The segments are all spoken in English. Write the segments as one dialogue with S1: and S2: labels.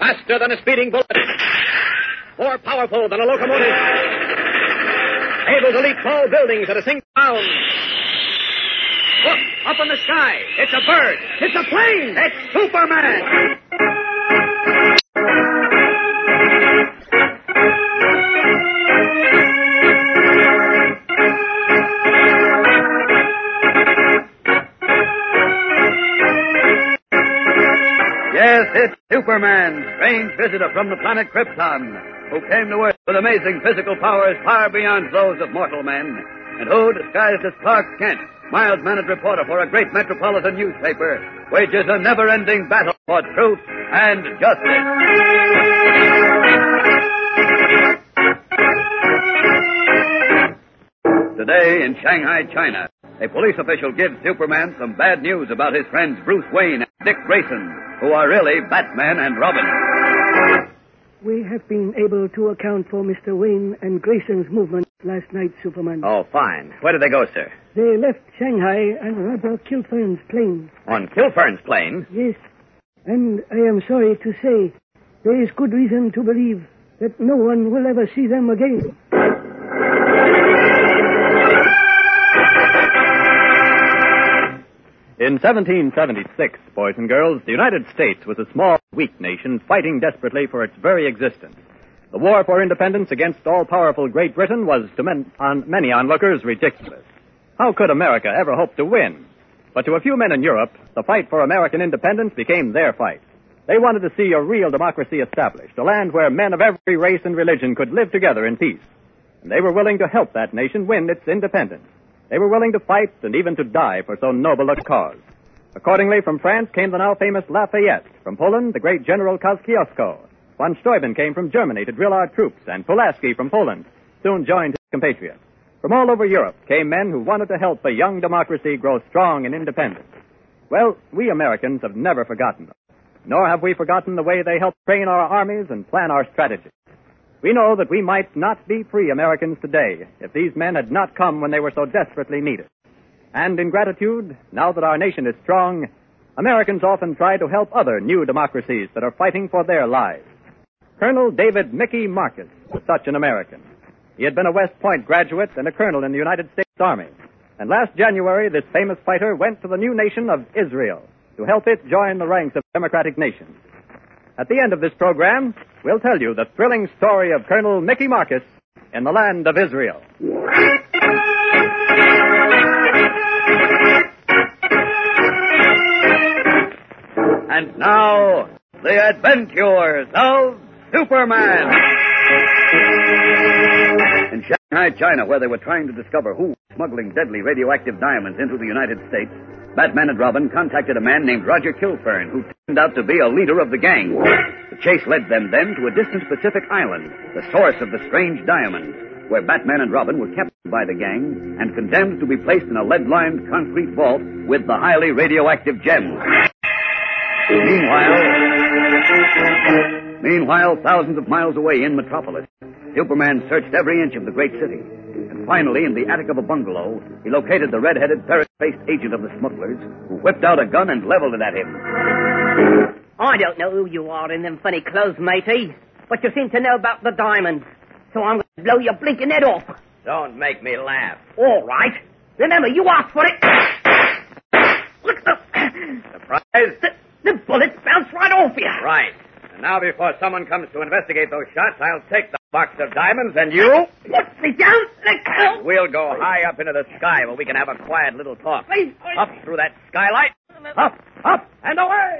S1: Faster than a speeding bullet. More powerful than a locomotive. Able to leap tall buildings at a single bound. Look, up in the sky. It's a bird. It's a plane. It's Superman.
S2: Yes, it's Superman, strange visitor from the planet Krypton, who came to Earth with amazing physical powers far beyond those of mortal men, and who, disguised as Clark Kent, mild-mannered reporter for a great metropolitan newspaper, wages a never-ending battle for truth and justice. Today in Shanghai, China, a police official gives Superman some bad news about his friends Bruce Wayne and Dick Grayson, who are really Batman and Robin.
S3: We have been able to account for Mr. Wayne and Grayson's movement last night, Superman.
S1: Oh, fine. Where did they go, sir?
S3: They left Shanghai on Roger Kilfern's plane.
S1: On Kilfern's plane?
S3: Yes. And I am sorry to say there is good reason to believe that no one will ever see them again.
S4: In 1776, boys and girls, the United States was a small, weak nation fighting desperately for its very existence. The war for independence against all-powerful Great Britain was, to many onlookers, ridiculous. How could America ever hope to win? But to a few men in Europe, the fight for American independence became their fight. They wanted to see a real democracy established, a land where men of every race and religion could live together in peace. And they were willing to help that nation win its independence. They were willing to fight and even to die for so noble a cause. Accordingly, from France came the now famous Lafayette. From Poland, the great General Kosciuszko. Von Steuben came from Germany to drill our troops, and Pulaski from Poland soon joined his compatriots. From all over Europe came men who wanted to help a young democracy grow strong and independent. Well, we Americans have never forgotten them, nor have we forgotten the way they helped train our armies and plan our strategies. We know that we might not be free Americans today if these men had not come when they were so desperately needed. And in gratitude, now that our nation is strong, Americans often try to help other new democracies that are fighting for their lives. Colonel David Mickey Marcus was such an American. He had been a West Point graduate and a colonel in the United States Army. And last January, this famous fighter went to the new nation of Israel to help it join the ranks of democratic nations. At the end of this program, we'll tell you the thrilling story of Colonel Mickey Marcus in the land of Israel.
S2: And now, the adventures of Superman. In Shanghai, China, where they were trying to discover who was smuggling deadly radioactive diamonds into the United States, Batman and Robin contacted a man named Roger Kilfern, who turned out to be a leader of the gang. The chase led them then to a distant Pacific island, the source of the strange diamonds, where Batman and Robin were captured by the gang and condemned to be placed in a lead-lined concrete vault with the highly radioactive gems. Meanwhile, thousands of miles away in Metropolis, Superman searched every inch of the great city. And finally, in the attic of a bungalow, he located the red-headed, ferret-faced agent of the smugglers, who whipped out a gun and leveled it at him.
S5: I don't know who you are in them funny clothes, matey, but you seem to know about the diamonds. So I'm going to blow your blinking head off.
S1: Don't make me laugh.
S5: All right. Remember, you asked for it. Look,
S1: Surprise?
S5: the bullets bounced right off you.
S1: Right. And now before someone comes to investigate those shots, I'll take the box of diamonds and you...
S5: Put me down. Let go.
S1: We'll go high up into the sky where we can have a quiet little talk.
S5: Please.
S1: Up through that skylight. Up, up, and away!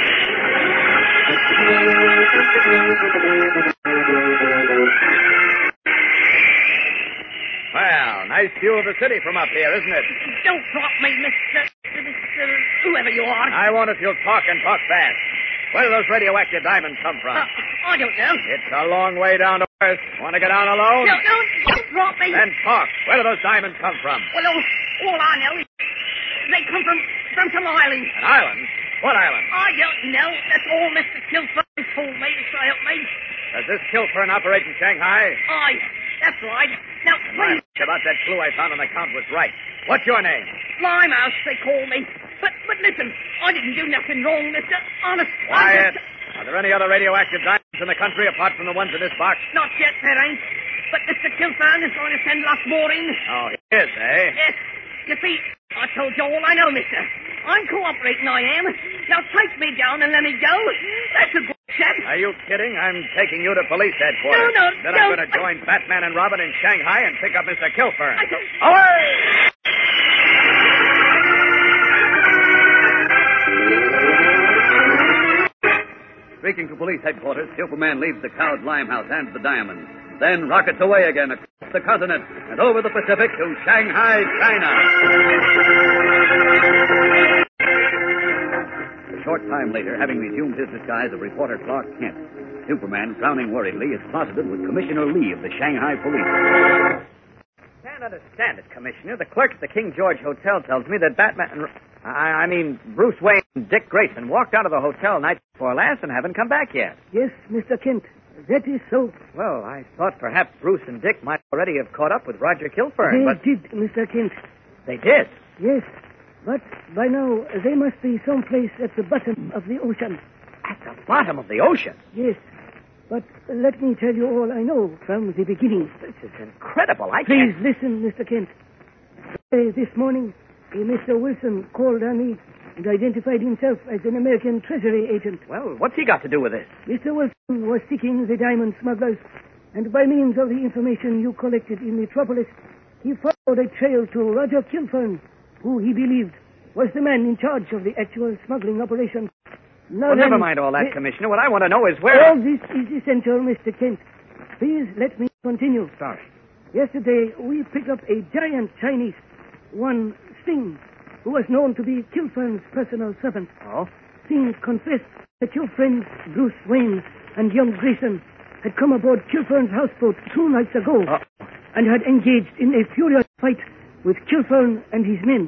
S1: Well, nice view of the city from up here, isn't it?
S5: Don't drop me, Mr. Whoever you are.
S1: I won't if you'll talk and talk fast. Where do those radioactive diamonds come from?
S5: I don't know.
S1: It's a long way down to Earth. Want to get down alone?
S5: No, don't drop me.
S1: Then talk. Where do those diamonds come from?
S5: Well, all I know is they come from some island.
S1: An island? What island?
S5: I don't know. That's all Mr. Kilfern told me, so help me.
S1: Does this Kilfern operate in Shanghai?
S5: Aye, that's right. Now, please.
S1: About that clue I found on the count was right. What's your name?
S5: Limehouse, they call me. But listen, I didn't do nothing wrong, mister. Honest.
S1: Quiet. Are there there any other radioactive diamonds in the country apart from the ones in this box?
S5: Not yet, there ain't. But Mr. Kilfern is going to send lots more in.
S1: Oh, he is, eh?
S5: Yes. You see, I told you all I know, mister. I'm cooperating, I am. Now take me down and let me go. That's a good chap.
S1: Are you kidding? I'm taking you to police headquarters.
S5: No,
S1: Then
S5: no.
S1: I'm going to join Batman and Robin in Shanghai and pick up Mr. Kilfern.
S5: I don't...
S1: Away!
S2: Streaking to police headquarters, Superman leaves the cowed Limehouse and the diamonds, then rockets away again across the continent and over the Pacific to Shanghai, China. A short time later, having resumed his disguise of reporter Clark Kent, Superman, frowning worriedly, is closeted with Commissioner Lee of the Shanghai Police.
S1: Can't understand it, Commissioner. The clerk at the King George Hotel tells me that Batman... I mean, Bruce Wayne and Dick Grayson walked out of the hotel night before last and haven't come back yet.
S3: Yes, Mr. Kent. That is so.
S1: Well, I thought perhaps Bruce and Dick might already have caught up with Roger Kilfern, but...
S3: They did, Mr. Kent.
S1: They did?
S3: Yes. But by now, they must be someplace at the bottom of the ocean.
S1: At the bottom of the ocean?
S3: Yes. But let me tell you all I know from the beginning.
S1: This is incredible.
S3: Please listen, Mr. Kent. This morning, Mr. Wilson called on me and identified himself as an American Treasury agent.
S1: Well, what's he got to do with this?
S3: Mr. Wilson was seeking the diamond smugglers, and by means of the information you collected in Metropolis, he followed a trail to Roger Kilfern, who he believed was the man in charge of the actual smuggling operation. Now
S1: well, never mind all that, Commissioner. What I want to know is where...
S3: All this is essential, Mr. Kent. Please let me continue.
S1: Sorry.
S3: Yesterday, we picked up a giant Chinese, one Singh, who was known to be Kilfern's personal servant.
S1: Oh?
S3: Singh confessed that your friends, Bruce Wayne and young Grayson, had come aboard Kilfern's houseboat 2 nights ago and had engaged in a furious fight with Kilfern and his men.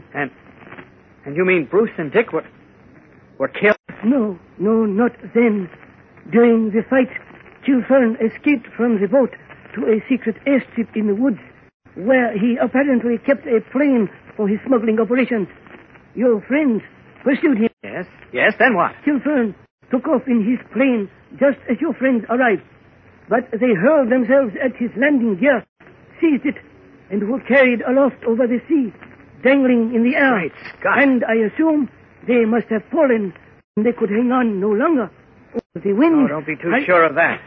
S1: And you mean Bruce and Dick were killed?
S3: No, not then. During the fight, Kilfern escaped from the boat to a secret airstrip in the woods, where he apparently kept a plane for his smuggling operations. Your friends pursued him.
S1: Yes, then what?
S3: Kilfern took off in his plane just as your friends arrived. But they hurled themselves at his landing gear, seized it, and were carried aloft over the sea, dangling in the air.
S1: Great Scott.
S3: And I assume they must have fallen, and they could hang on no longer. The wind...
S1: Oh, don't be too sure of that.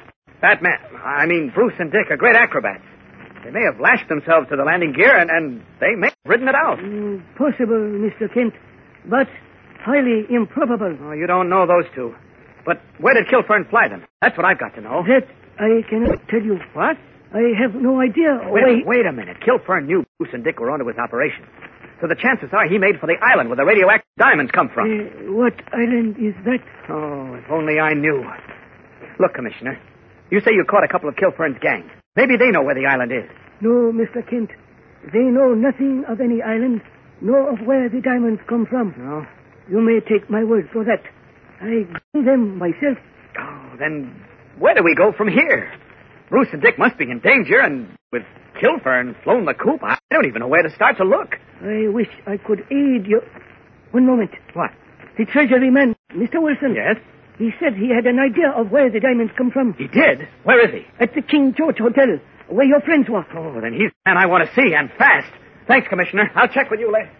S1: Bruce and Dick are great acrobats. They may have lashed themselves to the landing gear, and they may have ridden it out.
S3: Possible, Mr. Kent, but highly improbable.
S1: Oh, you don't know those two. But where did Kilfern fly them? That's what I've got to know.
S3: That I cannot tell you.
S1: What?
S3: I have no idea.
S1: Wait a minute. Kilfern knew Bruce and Dick were onto his operation. So the chances are he made for the island where the radioactive diamonds come from.
S3: What island is that?
S1: Oh, if only I knew. Look, Commissioner, you say you caught a couple of Kilfern's gang. Maybe they know where the island is.
S3: No, Mr. Kent. They know nothing of any island, nor of where the diamonds come from.
S1: No?
S3: You may take my word for that. I got them myself.
S1: Oh, then where do we go from here? Bruce and Dick must be in danger, and with Kilfern flown the coop, I don't even know where to start to look.
S3: I wish I could aid you. One moment.
S1: What?
S3: The Treasury man, Mr. Wilson.
S1: Yes?
S3: He said he had an idea of where the diamonds come from.
S1: He did? Where is he?
S3: At the King George Hotel, where your friends were.
S1: Oh, then he's the man I want to see, and fast. Thanks, Commissioner. I'll check with you later.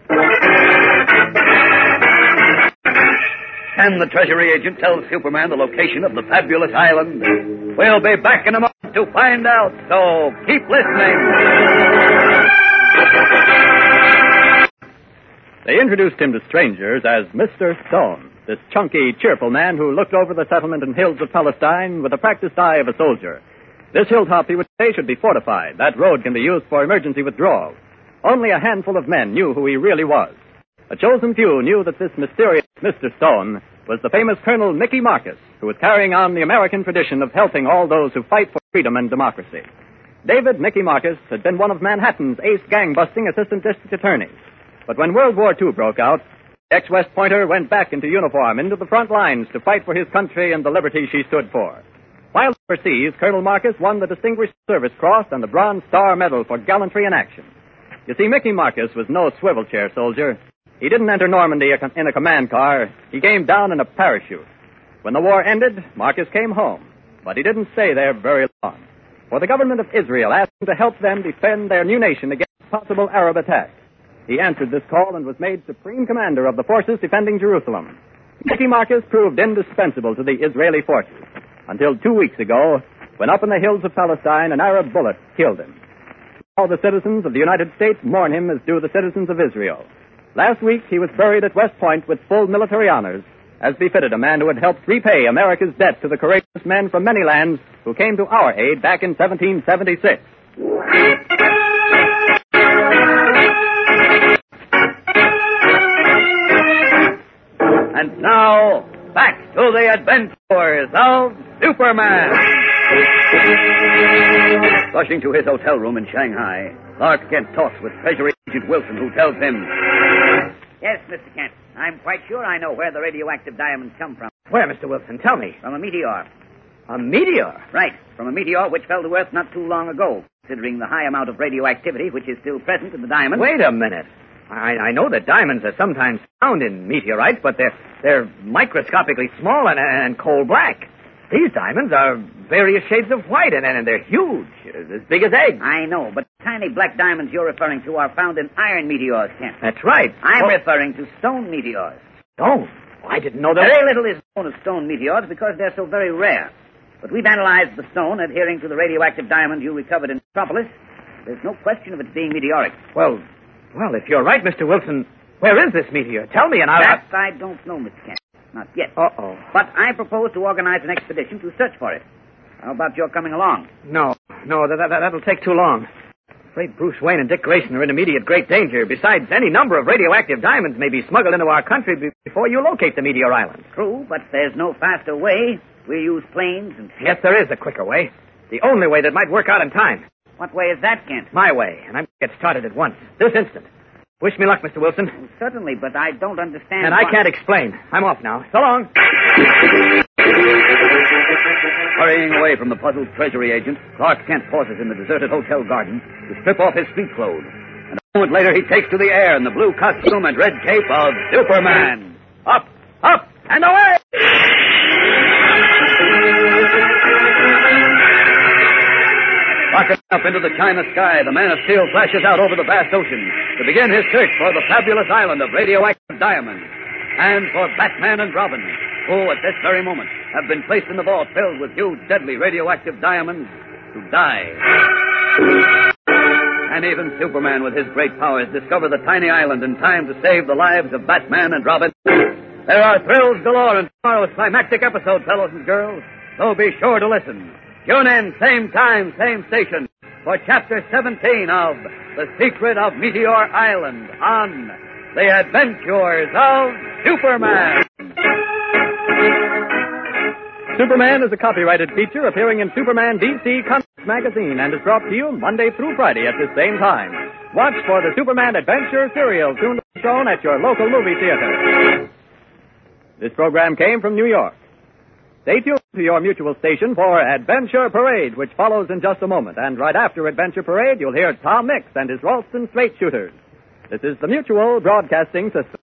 S2: And the Treasury agent tells Superman the location of the fabulous island. We'll be back in a moment to find out, so keep listening.
S4: They introduced him to strangers as Mr. Stone, this chunky, cheerful man who looked over the settlement and hills of Palestine with the practiced eye of a soldier. This hilltop, he would say, should be fortified. That road can be used for emergency withdrawal. Only a handful of men knew who he really was. A chosen few knew that this mysterious Mr. Stone was the famous Colonel Mickey Marcus, who was carrying on the American tradition of helping all those who fight for freedom and democracy. David Mickey Marcus had been one of Manhattan's ace gang-busting assistant district attorneys. But when World War II broke out, the ex-West Pointer went back into uniform, into the front lines to fight for his country and the liberty she stood for. While overseas, Colonel Marcus won the Distinguished Service Cross and the Bronze Star Medal for gallantry in action. You see, Mickey Marcus was no swivel chair soldier. He didn't enter Normandy in a command car. He came down in a parachute. When the war ended, Marcus came home, but he didn't stay there very long, for the government of Israel asked him to help them defend their new nation against possible Arab attack. He answered this call and was made supreme commander of the forces defending Jerusalem. Mickey Marcus proved indispensable to the Israeli forces, until 2 weeks ago, when up in the hills of Palestine, an Arab bullet killed him. All the citizens of the United States mourn him as do the citizens of Israel. Last week, he was buried at West Point with full military honors, as befitted a man who had helped repay America's debt to the courageous men from many lands who came to our aid back in 1776.
S2: And now, back to the adventures of Superman. Rushing to his hotel room in Shanghai, Clark Kent talks with Treasury Agent Wilson, who tells him...
S5: Yes, Mr. Kent. I'm quite sure I know where the radioactive diamonds come from.
S1: Where, Mr. Wilson? Tell me.
S5: From a meteor.
S1: A meteor?
S5: Right. From a meteor which fell to Earth not too long ago, considering the high amount of radioactivity which is still present in the diamond.
S1: Wait a minute. I know that diamonds are sometimes found in meteorites, but they're microscopically small and coal black. These diamonds are various shades of white, and they're huge, as big as eggs.
S5: I know, but the tiny black diamonds you're referring to are found in iron meteors, Kent.
S1: That's right.
S5: I'm referring to stone meteors.
S1: Stone? I didn't know that.
S5: Very little is known of stone meteors because they're so very rare. But we've analyzed the stone adhering to the radioactive diamond you recovered in Metropolis. There's no question of its being meteoric.
S1: Well, if you're right, Mr. Wilson, where is this meteor? Tell me and I'll...
S5: That I don't know, Mr. Kent. Not yet.
S1: Uh-oh.
S5: But I propose to organize an expedition to search for it. How about your coming along?
S1: No, that'll take too long. I'm afraid Bruce Wayne and Dick Grayson are in immediate great danger. Besides, any number of radioactive diamonds may be smuggled into our country before you locate the meteor island.
S5: True, but there's no faster way. We use planes and...
S1: Yes, there is a quicker way. The only way that might work out in time.
S5: What way is that, Kent?
S1: My way, and I'm going to get started at once. This instant. Wish me luck, Mr. Wilson.
S5: Well, certainly, but I don't understand...
S1: And I can't explain. I'm off now. So long.
S2: Hurrying away from the puzzled Treasury agent, Clark Kent pauses in the deserted hotel garden to strip off his street clothes. And a moment later, he takes to the air in the blue costume and red cape of Superman. Up, up, and away! Rocketing up into the China sky, the Man of Steel flashes out over the vast ocean to begin his search for the fabulous island of radioactive diamonds, and for Batman and Robin, who at this very moment have been placed in the vault filled with huge, deadly radioactive diamonds to die. And even Superman, with his great powers, discover the tiny island in time to save the lives of Batman and Robin. There are thrills galore in tomorrow's climactic episode, fellows and girls, so be sure to listen. Tune in, same time, same station, for Chapter 17 of The Secret of Meteor Island on The Adventures of Superman.
S4: Superman is a copyrighted feature appearing in Superman DC Comics magazine and is brought to you Monday through Friday at the same time. Watch for the Superman Adventure serial soon to be shown at your local movie theater. This program came from New York. Stay tuned to your mutual station for Adventure Parade, which follows in just a moment. And right after Adventure Parade, you'll hear Tom Mix and his Ralston Straight Shooters. This is the Mutual Broadcasting System.